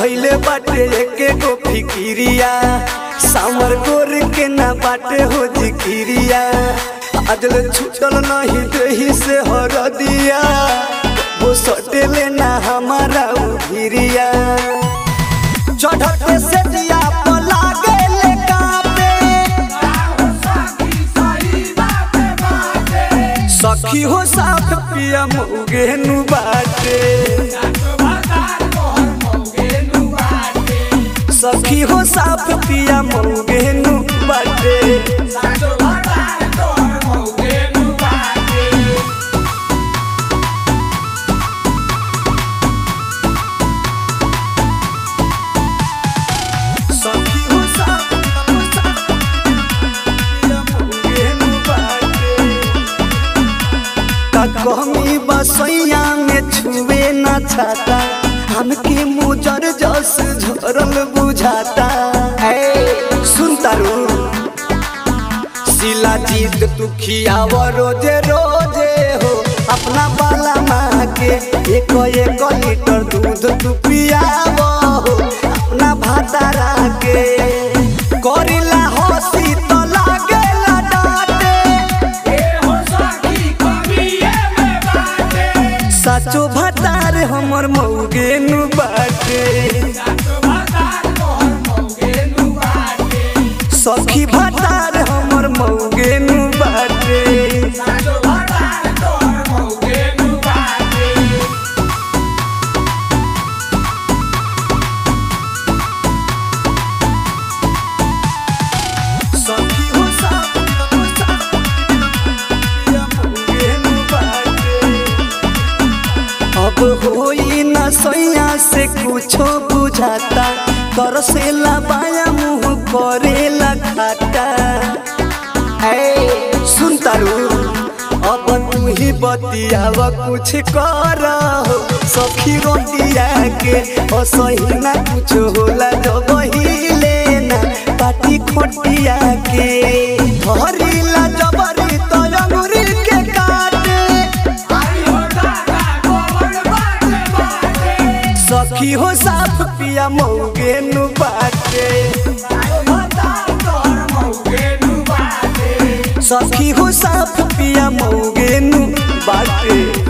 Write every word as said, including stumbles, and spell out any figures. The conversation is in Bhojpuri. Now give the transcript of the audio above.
धैले बाटे एके गो फिकिरिया सामर गोर के ना बाटे हो जिकिरिया अजल छूटल नहीं देही से हर दिया वो सटेले ना हमारा उभिरिया चढ़ते से दिया पला गेले कापे सखी हो साथ पिया मौगेनु बाटे सखी हो साथ पिया मौगेनु बाटे कमी बसैया में छुए न छाता हमके मुजर जस झरल बुझाता सुन तारू सिला जीत तू खियाव रोजे रोजे हो अपना बाला माँ के एक एक लीटर दूध तू पियाव हो अपना भातारा के करिला हंसी तो लागेला डांटे साचो भतार हमर मौगेनु बाटे सखी भतार हमर मौगेनु बाटे अब होई न सैया से कुछो बुझाता कर से बाया मुँह करेला खाटा ऐ सुन तारू अब तू ही बतियाव कुछ कर सखी रोटिया के असही ना कुछ होला जब ही लेना पाटी खोटिया के धरिला जबरी तो अंगुरी के काटे सखी हो साफ पिया मौगेनु बाटे सखी हो साफ पिया मौगेनु बाटे।